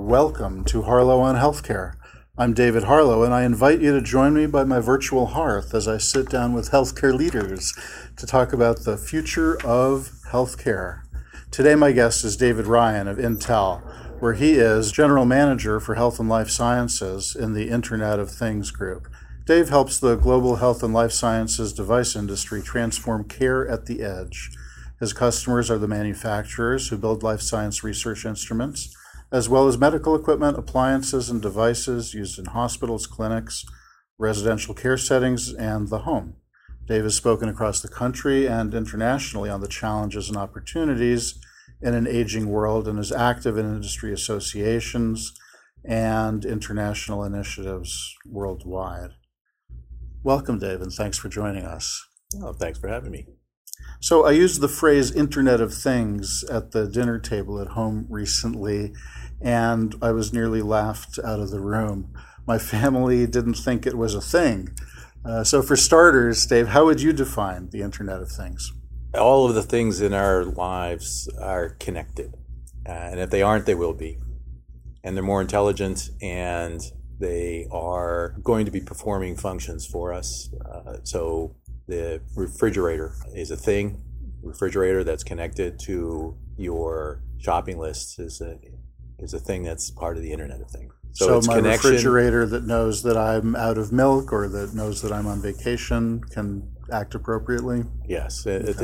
welcome to Harlow on Healthcare. I'm David Harlow, and I invite you to join me by my virtual hearth as I sit down with healthcare leaders to talk about the future of healthcare. Today, my guest is David Ryan of Intel, where he is General Manager for Health and Life Sciences in the Internet of Things group. Dave helps the global health and life sciences device industry transform care at the edge. His customers are the manufacturers who build life science research instruments, as well as medical equipment, appliances, and devices used in hospitals, clinics, residential care settings, and the home. Dave has spoken across the country and internationally on the challenges and opportunities in an aging world and is active in industry associations and international initiatives worldwide. Welcome, Dave, and thanks for joining us. Oh, thanks for having me. So I used the phrase Internet of Things at the dinner table at home recently, and I was nearly laughed out of the room. My family didn't think it was a thing. So for starters, Dave, how would you define the Internet of Things? All of the things in our lives are connected, and if they aren't, they will be. And they're more intelligent, and they are going to be performing functions for us. So the refrigerator is a thing. Refrigerator that's connected to your shopping list is a thing that's part of the Internet of Things. So my refrigerator that knows that I'm out of milk or that knows that I'm on vacation can act appropriately? Yes,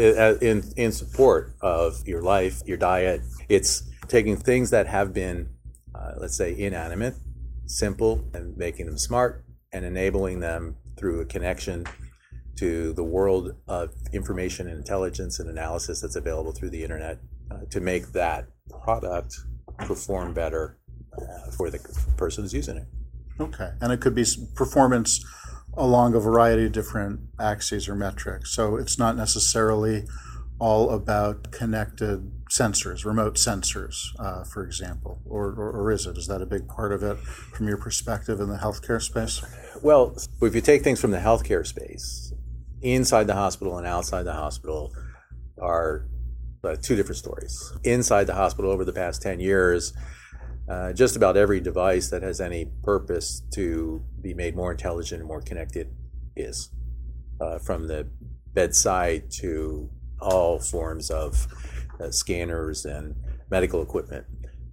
in support of your life, your diet. It's taking things that have been, let's say, inanimate, simple, and making them smart and enabling them through a connection to the world of information and intelligence and analysis that's available through the internet to make that product perform better for the person who's using it. Okay, and it could be performance along a variety of different axes or metrics. So it's not necessarily all about connected sensors, remote sensors, for example, or is it? Is that a big part of it from your perspective in the healthcare space? Well, if you take things from the healthcare space, inside the hospital and outside the hospital are two different stories. Inside the hospital over the past 10 years, just about every device that has any purpose to be made more intelligent and more connected is, from the bedside to all forms of scanners and medical equipment,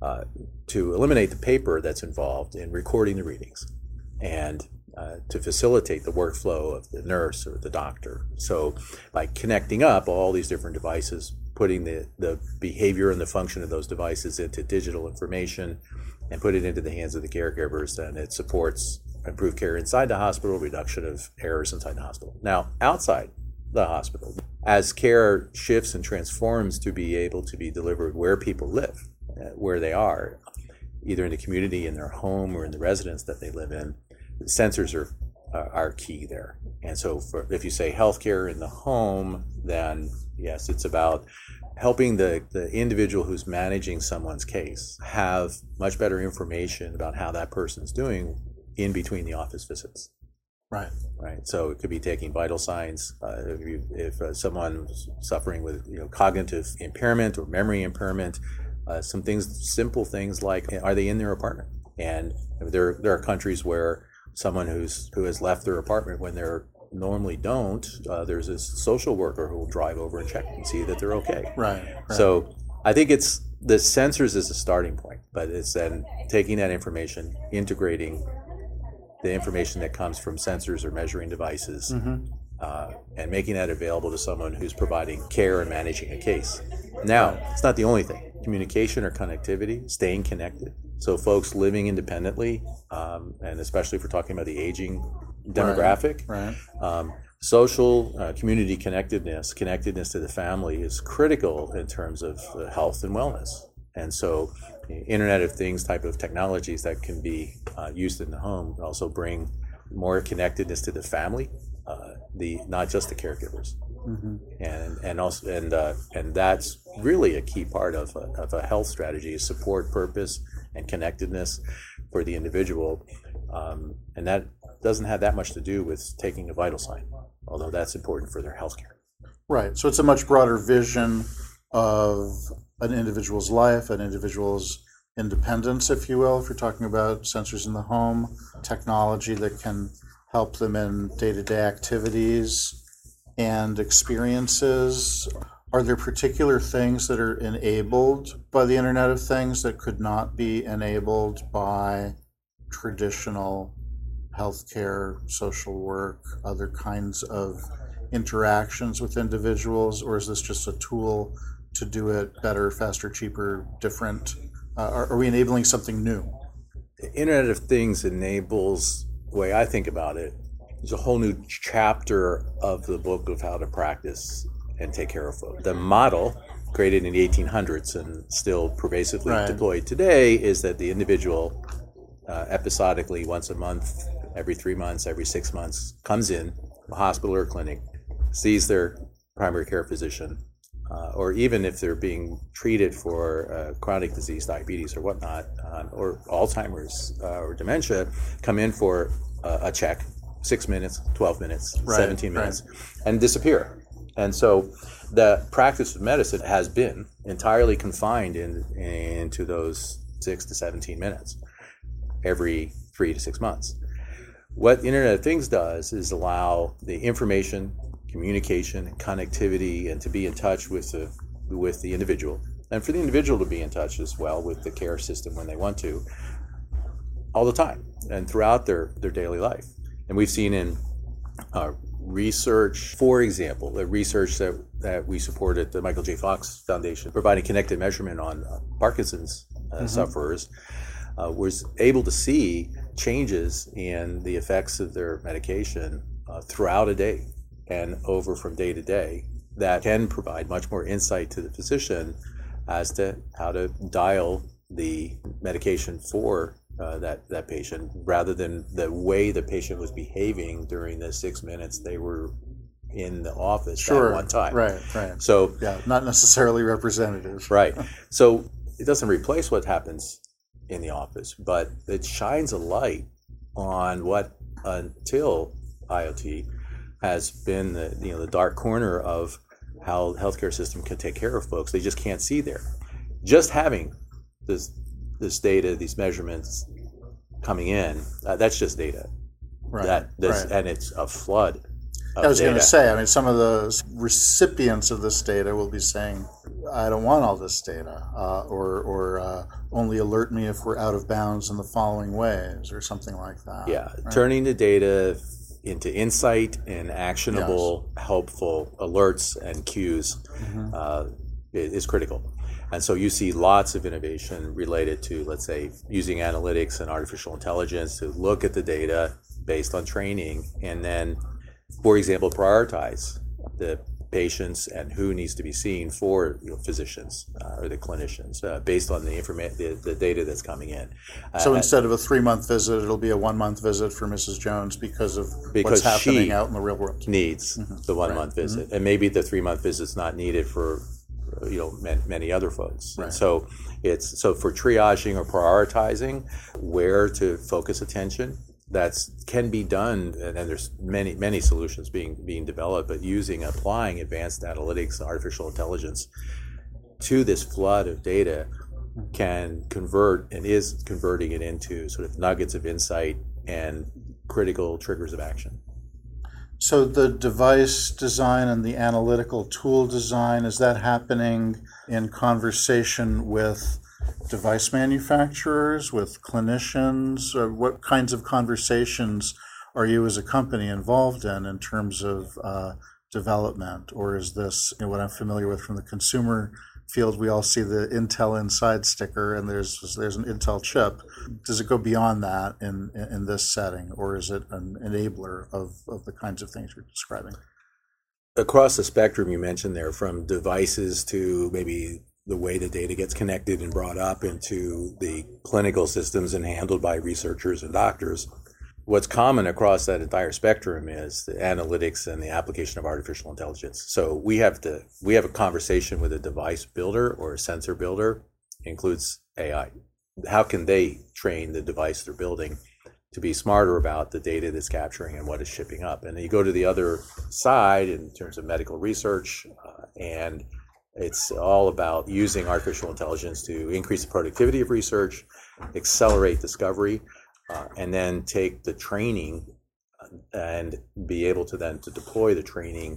to eliminate the paper that's involved in recording the readings and to facilitate the workflow of the nurse or the doctor. So by connecting up all these different devices, putting the behavior and the function of those devices into digital information and put it into the hands of the caregivers, and it supports improved care inside the hospital, reduction of errors inside the hospital. Now, outside the hospital, as care shifts and transforms to be able to be delivered where people live, where they are, either in the community, in their home, or in the residence that they live in, sensors are key there. And so if you say healthcare in the home, then yes, it's about helping the individual who's managing someone's case have much better information about how that person's doing in between the office visits. Right. So it could be taking vital signs. If someone's suffering with cognitive impairment or memory impairment, some things, simple things like, are they in their apartment? And there are countries where someone who has left their apartment when they're normally don't, there's a social worker who will drive over and check and see that they're okay. Right. So I think it's the sensors is a starting point, but it's then taking that information, integrating the information that comes from sensors or measuring devices, and making that available to someone who's providing care and managing a case. Now, it's not the only thing. Communication or connectivity, staying connected. So folks living independently, and especially if we're talking about the aging demographic, social community connectedness to the family is critical in terms of health and wellness. And so Internet of Things type of technologies that can be used in the home also bring more connectedness to the family, not just the caregivers. And that's really a key part of a health strategy is support, purpose, and connectedness for the individual. And that doesn't have that much to do with taking a vital sign, although that's important for their health care. Right. So it's a much broader vision of an individual's life, an individual's independence, if you will, if you're talking about sensors in the home, technology that can help them in day-to-day activities and experiences. Are there particular things that are enabled by the Internet of Things that could not be enabled by traditional healthcare, social work, other kinds of interactions with individuals, or is this just a tool to do it better, faster, cheaper, different? Are we enabling something new? The Internet of Things enables, the way I think about it, is a whole new chapter of the book of how to practice and take care of folks. The model, created in the 1800s and still pervasively deployed today, is that the individual episodically, once a month, every 3 months, every 6 months, comes in a hospital or clinic, sees their primary care physician, or even if they're being treated for chronic disease, diabetes or whatnot, or Alzheimer's or dementia, come in for a check, 6 minutes, 12 minutes, 17 minutes, and disappear. And so the practice of medicine has been entirely confined into those 6 to 17 minutes every 3 to 6 months. What Internet of Things does is allow the information, communication, connectivity, and to be in touch with the individual, and for the individual to be in touch as well with the care system when they want to, all the time and throughout their daily life. And we've seen in research, for example, the research that we support at the Michael J. Fox Foundation, providing connected measurement on Parkinson's sufferers, was able to see changes in the effects of their medication throughout a day and over from day to day that can provide much more insight to the physician as to how to dial the medication for that patient, rather than the way the patient was behaving during the 6 minutes they were in the office at one time. Right. So not necessarily representative. Right. So it doesn't replace what happens in the office, but it shines a light on what until IoT has been the dark corner of how the healthcare system can take care of folks. They just can't see there. Just having this data, these measurements coming in, that's just data. And it's a flood of I was going data. to say, some of the recipients of this data will be saying, I don't want all this data, or only alert me if we're out of bounds in the following ways, or something like that. Yeah, turning the data into insight and actionable, helpful alerts and cues is critical. And so you see lots of innovation related to, let's say, using analytics and artificial intelligence to look at the data based on training, and then, for example, prioritize the patients and who needs to be seen for physicians or the clinicians based on the data that's coming in. So instead of a 3-month visit, it'll be a 1-month visit for Mrs. Jones because what's happening out in the real world. Needs the 1-month visit, and maybe the 3-month visit's not needed for many other folks. Right. And so so for triaging or prioritizing where to focus attention, that can be done, and there's many solutions being developed, but applying advanced analytics and artificial intelligence to this flood of data can convert, and is converting it into sort of nuggets of insight and critical triggers of action. So the device design and the analytical tool design, is that happening in conversation with device manufacturers, with clinicians? Or what kinds of conversations are you as a company involved in terms of development? Or is this, what I'm familiar with from the consumer field, we all see the Intel Inside sticker and there's an Intel chip. Does it go beyond that in this setting, or is it an enabler of the kinds of things you're describing? Across the spectrum you mentioned there, from devices to maybe the way the data gets connected and brought up into the clinical systems and handled by researchers and doctors. What's common across that entire spectrum is the analytics and the application of artificial intelligence. So we have a conversation with a device builder or a sensor builder, includes AI. How can they train the device they're building to be smarter about the data that's capturing and what is shipping up? And then you go to the other side in terms of medical research and It's all about using artificial intelligence to increase the productivity of research, accelerate discovery, and then take the training and be able to then to deploy the training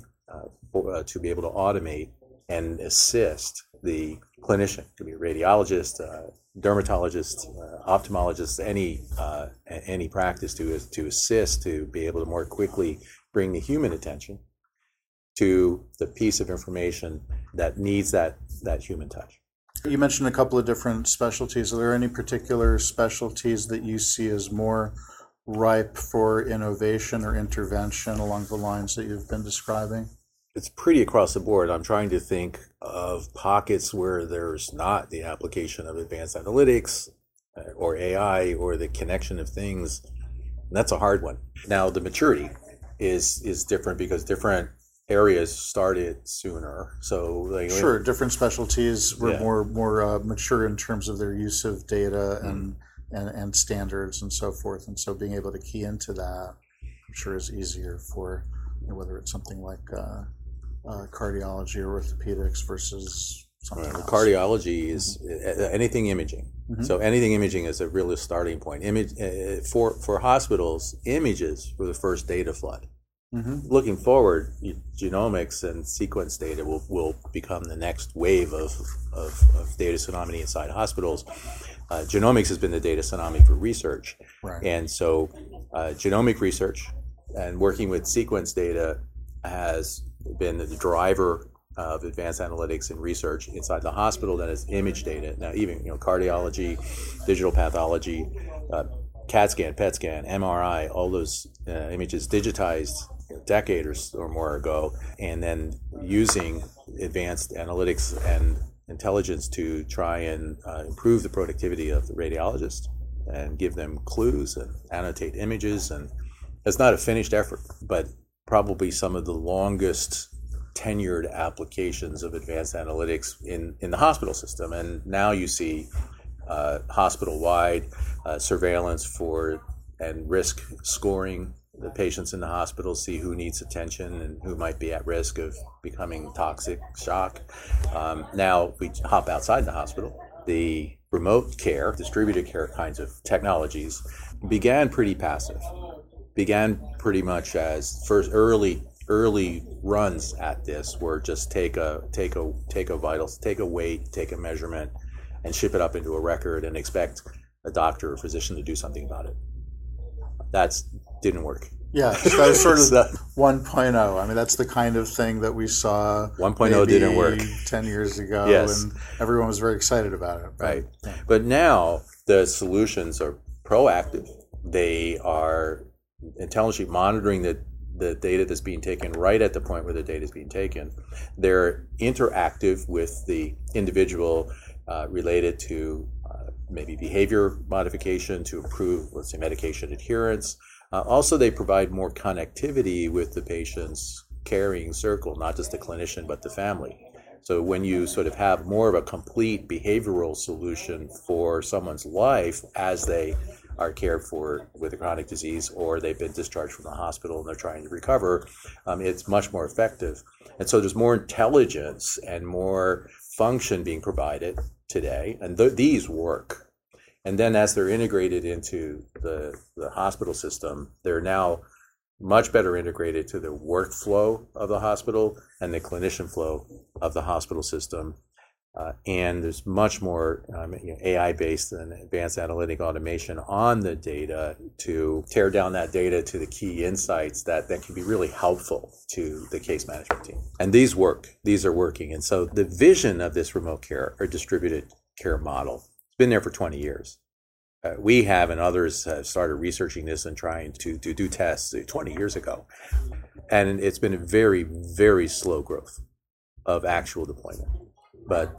to be able to automate and assist the clinician. It could be a radiologist, dermatologist, ophthalmologist, any practice to assist to be able to more quickly bring the human attention to the piece of information that needs that human touch. You mentioned a couple of different specialties. Are there any particular specialties that you see as more ripe for innovation or intervention along the lines that you've been describing? It's pretty across the board. I'm trying to think of pockets where there's not the application of advanced analytics or AI or the connection of things. And that's a hard one. Now, the maturity is different because different areas started sooner. So, sure, different specialties were more mature in terms of their use of data and standards and so forth. And so being able to key into that, I'm sure, is easier for whether it's something like cardiology or orthopedics versus something else. Cardiology is anything imaging. Mm-hmm. So anything imaging is a real starting point. For hospitals, images were the first data flood. Mm-hmm. Looking forward, genomics and sequence data will become the next wave of data tsunami inside hospitals. Genomics has been the data tsunami for research. Right. And so genomic research and working with sequence data has been the driver of advanced analytics and research inside the hospital. That is image data. Now, even cardiology, digital pathology, CAT scan, PET scan, MRI, all those images digitized a decade or more ago, and then using advanced analytics and intelligence to try and improve the productivity of the radiologist and give them clues and annotate images. And it's not a finished effort, but probably some of the longest tenured applications of advanced analytics in the hospital system. And now you see hospital-wide surveillance for and risk scoring the patients in the hospital, see who needs attention and who might be at risk of becoming toxic shock. Now we hop outside the hospital. The remote care, distributed care kinds of technologies began pretty passive, began pretty much as first early runs at this were just take a vitals, take a weight, take a measurement, and ship it up into a record and expect a doctor or physician to do something about it. That didn't work. Yeah, that was sort of 1.0. I mean, that's the kind of thing that we saw 1.0 didn't work 10 years ago, yes. And everyone was very excited about it. Right. But now the solutions are proactive. They are intelligently monitoring the data that's being taken right at the point where the data is being taken. They're interactive with the individual related to maybe behavior modification to improve, let's say, medication adherence. Also, they provide more connectivity with the patient's caring circle, not just the clinician, but the family. So when you sort of have more of a complete behavioral solution for someone's life as they are cared for with a chronic disease or they've been discharged from the hospital and they're trying to recover, it's much more effective. And so there's more intelligence and more function being provided today, and these work. And then as they're integrated into the hospital system, they're now much better integrated to the workflow of the hospital and the clinician flow of the hospital system. And there's much more AI-based and advanced analytic automation on the data to tear down that data to the key insights that can be really helpful to the case management team. And these work. These are working. And so the vision of this remote care or distributed care model has been there for 20 years. We have and others have started researching this and trying to do tests 20 years ago. And it's been a very, very slow growth of actual deployment. But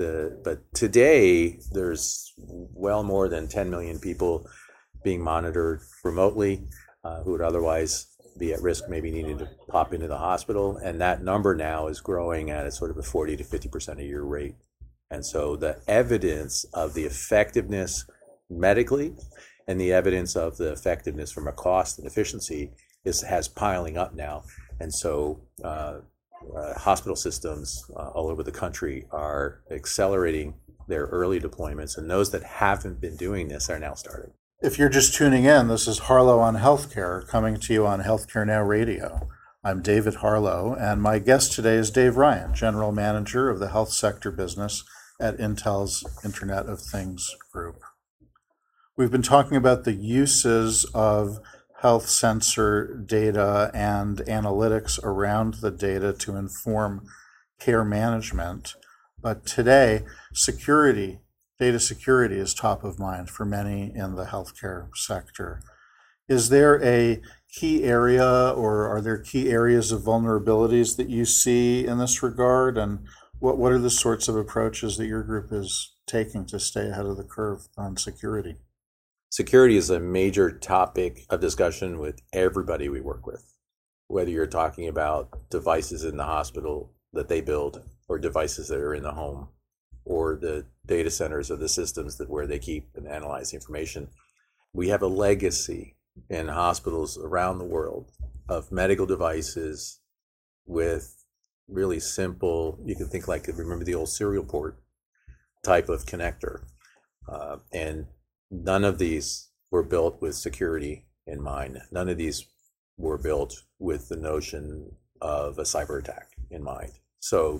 today, there's well more than 10 million people being monitored remotely who would otherwise be at risk, maybe needing to pop into the hospital. And that number now is growing at a sort of a 40 to 50% a year rate. And so the evidence of the effectiveness medically and the evidence of the effectiveness from a cost and efficiency has piling up now. And so hospital systems all over the country are accelerating their early deployments, and those that haven't been doing this are now starting. If you're just tuning in, this is Harlow on Healthcare, coming to you on Healthcare Now Radio. I'm David Harlow, and my guest today is Dave Ryan, General Manager of the Health Sector Business at Intel's Internet of Things Group. We've been talking about the uses of health sensor data and analytics around the data to inform care management. But today, data security is top of mind for many in the healthcare sector. Is there a key area, or are there key areas of vulnerabilities that you see in this regard? And what are the sorts of approaches that your group is taking to stay ahead of the curve on security? Security is a major topic of discussion with everybody we work with, whether you're talking about devices in the hospital that they build, or devices that are in the home, or the data centers of the systems where they keep and analyze the information. We have a legacy in hospitals around the world of medical devices with really simple, you can think like, remember the old serial port type of connector. And none of these were built with security in mind. None of these were built with the notion of a cyber attack in mind. So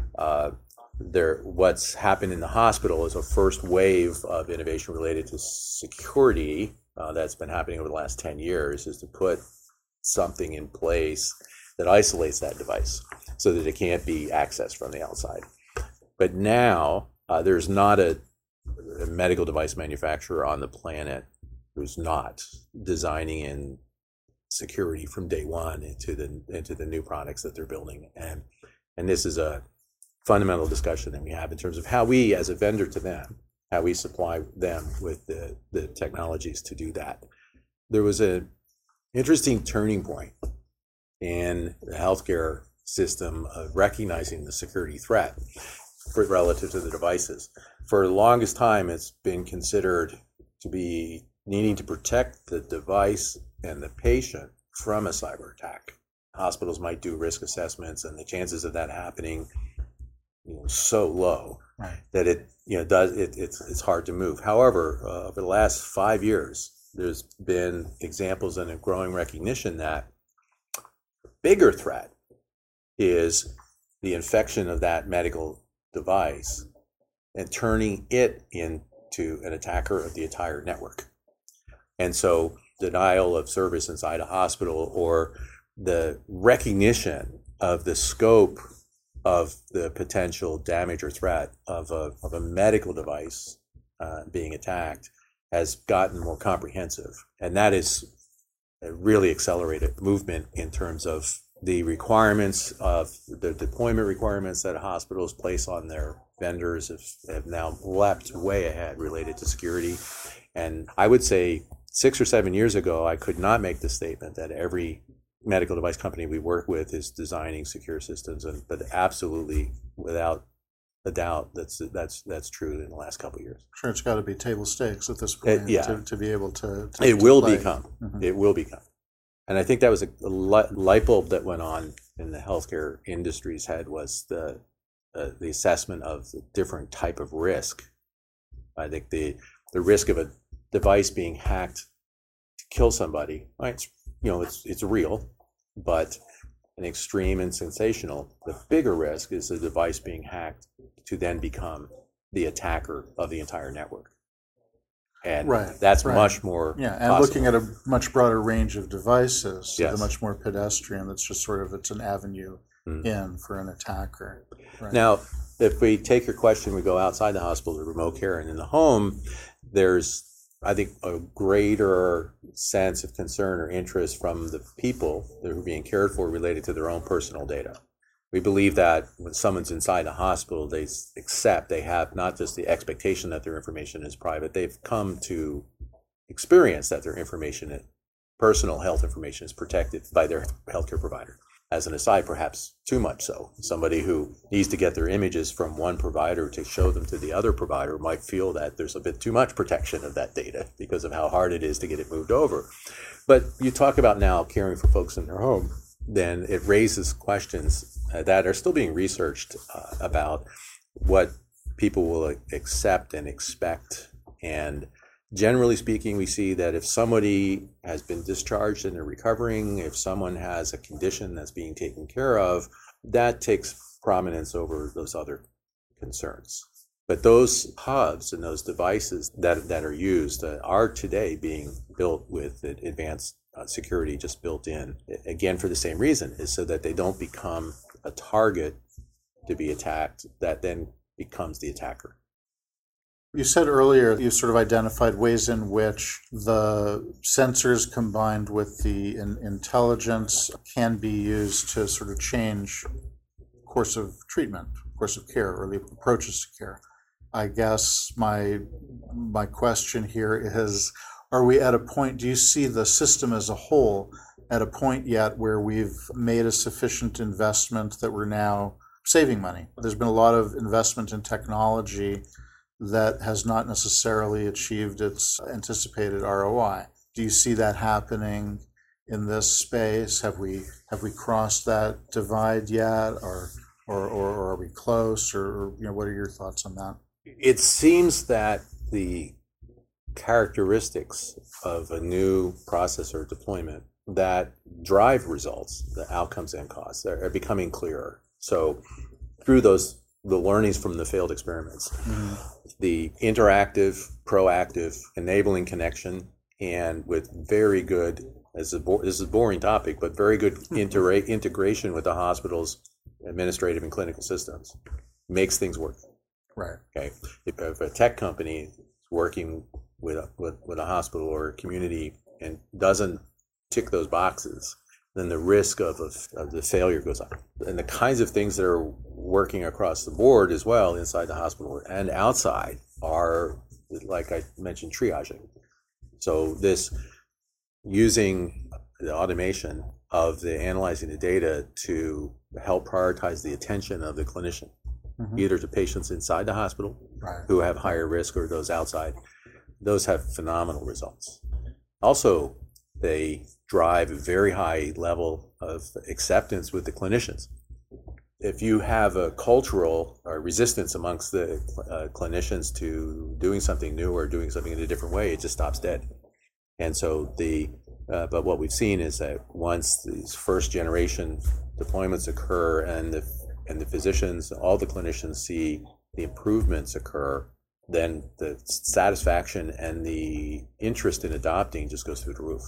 what's happened in the hospital is a first wave of innovation related to security that's been happening over the last 10 years, is to put something in place that isolates that device so that it can't be accessed from the outside. But now there's not a medical device manufacturer on the planet who's not designing in security from day one into the new products that they're building. And this is a fundamental discussion that we have in terms of how we, as a vendor to them, how we supply them with the technologies to do that. There was an interesting turning point in the healthcare system of recognizing the security threat relative to the devices. For the longest time, it's been considered to be needing to protect the device and the patient from a cyber attack. Hospitals might do risk assessments, and the chances of that happening, so low, right, that it's hard to move. However, over the last 5 years, there's been examples and a growing recognition that the bigger threat is the infection of that medical device and turning it into an attacker of the entire network. And so denial of service inside a hospital, or the recognition of the scope of the potential damage or threat of a medical device being attacked, has gotten more comprehensive. And that is a really accelerated movement in terms of the requirements of the deployment requirements that hospitals place on their vendors have now leapt way ahead related to security. And I would say 6 or 7 years ago, I could not make the statement that every medical device company we work with is designing secure systems, but absolutely, without a doubt, that's true in the last couple of years. Sure, it's got to be table stakes at this point to be able to it will play. Become. Mm-hmm. It will become. And I think that was a light bulb that went on in the healthcare industry's head, was the assessment of the different type of risk. I think the risk of a device being hacked to kill somebody, right? It's real, but an extreme and sensational. The bigger risk is the device being hacked to then become the attacker of the entire network. And that's much more and possible. Looking at a much broader range of devices, so yes. the much more pedestrian, that's just it's an avenue in for an attacker. Right. Now, if we take your question, we go outside the hospital to remote care and in the home, there's, I think, a greater sense of concern or interest from the people that are being cared for related to their own personal data. We believe that when someone's inside a hospital, they have not just the expectation that their information is private, they've come to experience that their information, personal health information, is protected by their healthcare provider. As an aside, perhaps too much so. Somebody who needs to get their images from one provider to show them to the other provider might feel that there's a bit too much protection of that data because of how hard it is to get it moved over. But you talk about now caring for folks in their home. then it raises questions that are still being researched about what people will accept and expect. And generally speaking, we see that if somebody has been discharged and they're recovering, if someone has a condition that's being taken care of, that takes prominence over those other concerns. But those hubs and those devices that are used are today being built with advanced security just built in, again, for the same reason, is so that they don't become a target to be attacked that then becomes the attacker. You said earlier you sort of identified ways in which the sensors combined with the intelligence can be used to sort of change course of treatment, course of care, or the approaches to care. I guess my question here is, are we at a point, do you see the system as a whole at a point yet where we've made a sufficient investment that we're now saving money? There's been a lot of investment in technology that has not necessarily achieved its anticipated ROI. Do you see that happening in this space? Have we crossed that divide yet, or are we close? Or what are your thoughts on that? It seems that the characteristics of a new processor deployment that drive results, the outcomes and costs, are becoming clearer. So through the learnings from the failed experiments, the interactive, proactive, enabling connection, and with very good, this is a boring topic, but very good integration with the hospital's administrative and clinical systems makes things work. Right. Okay. If a tech company is working with a hospital or a community and doesn't tick those boxes, then the risk of the failure goes up. And the kinds of things that are working across the board as well, inside the hospital and outside, are, like I mentioned, triaging. So this using the automation of the analyzing the data to help prioritize the attention of the clinician, either to patients inside the hospital who have higher risk or those outside, those have phenomenal results. Also, they drive a very high level of acceptance with the clinicians. If you have a cultural resistance amongst the clinicians to doing something new or doing something in a different way, it just stops dead. And so but what we've seen is that once these first generation deployments occur and the physicians, all the clinicians see the improvements occur, then the satisfaction and the interest in adopting just goes through the roof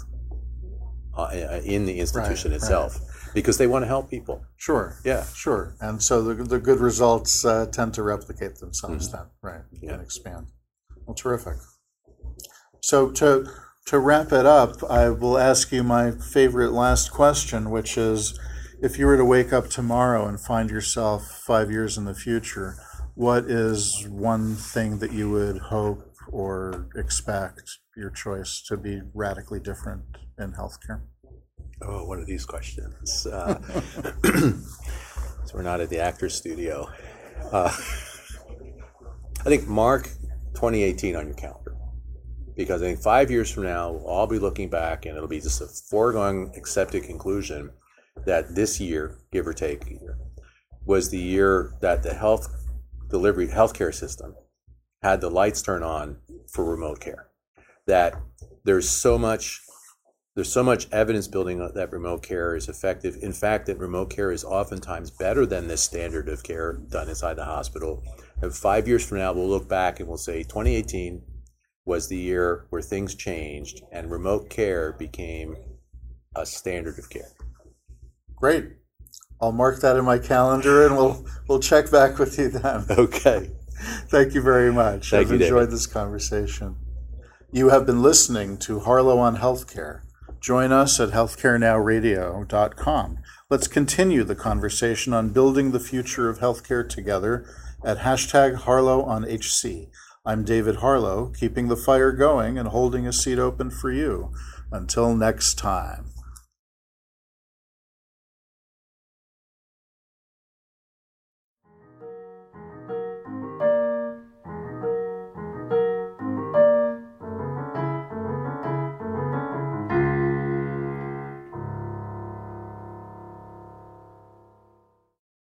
in the institution itself, because they want to help people. Sure. Yeah. Sure. And so the good results tend to replicate themselves then, and expand. Well, terrific. So to wrap it up, I will ask you my favorite last question, which is, if you were to wake up tomorrow and find yourself 5 years in the future, what is one thing that you would hope or expect your choice to be radically different in healthcare? Oh, what are these questions? So we're not at the Actors Studio. I think mark 2018 on your calendar, because I think 5 years from now, we'll all be looking back and it'll be just a foregone accepted conclusion that this year, give or take a year, was the year that the healthcare system had the lights turn on for remote care. That there's so much evidence building that remote care is effective. In fact, that remote care is oftentimes better than this standard of care done inside the hospital. And 5 years from now, we'll look back and we'll say 2018 was the year where things changed and remote care became a standard of care. Great. I'll mark that in my calendar, and we'll check back with you then. Okay. Thank you very much. Thank you, I've enjoyed David. this conversation. You have been listening to Harlow on Healthcare. Join us at healthcarenowradio.com. Let's continue the conversation on building the future of healthcare together at #HarlowOnHC. I'm David Harlow, keeping the fire going and holding a seat open for you. Until next time.